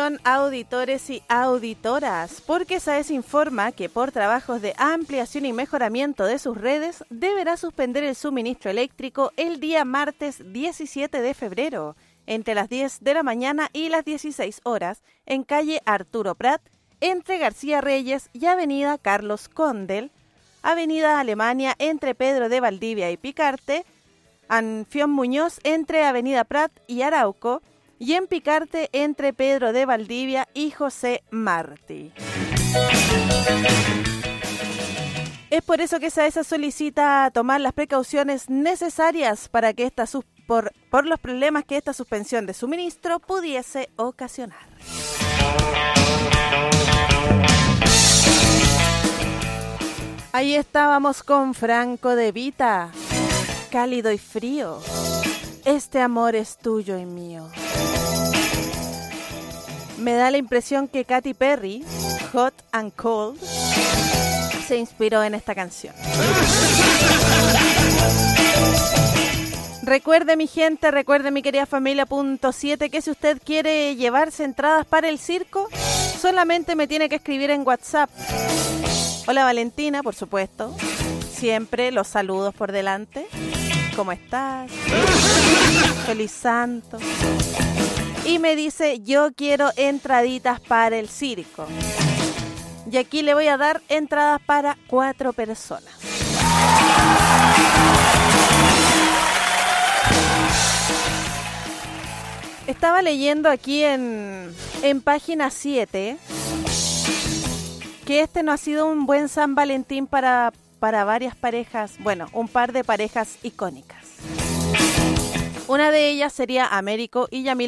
Atención auditores y auditoras, porque SAES informa que por trabajos de ampliación y mejoramiento de sus redes deberá suspender el suministro eléctrico el día martes 17 de febrero, entre las 10 de la mañana y las 16 horas, en calle Arturo Prat, entre García Reyes y avenida Carlos Condel, avenida Alemania entre Pedro de Valdivia y Picarte, Anfión Muñoz entre avenida Prat y Arauco, y en Picarte entre Pedro de Valdivia y José Martí. Es por eso que SAESA solicita tomar las precauciones necesarias para que por los problemas que esta suspensión de suministro pudiese ocasionar. Ahí estábamos con Franco De Vita, cálido y frío. Este amor es tuyo y mío. Me da la impresión que Katy Perry, Hot and Cold, se inspiró en esta canción. Recuerde mi gente, recuerde mi querida familia .7 que si usted quiere llevarse entradas para el circo, solamente me tiene que escribir en WhatsApp. Hola Valentina, por supuesto. Siempre los saludos por delante. ¿Cómo estás? Feliz Santo. Y me dice, yo quiero entraditas para el circo. Y aquí le voy a dar entradas para 4 personas. Estaba leyendo aquí en página 7 que este no ha sido un buen San Valentín para varias parejas, bueno, un par de parejas icónicas. Una de ellas sería Américo y Yamil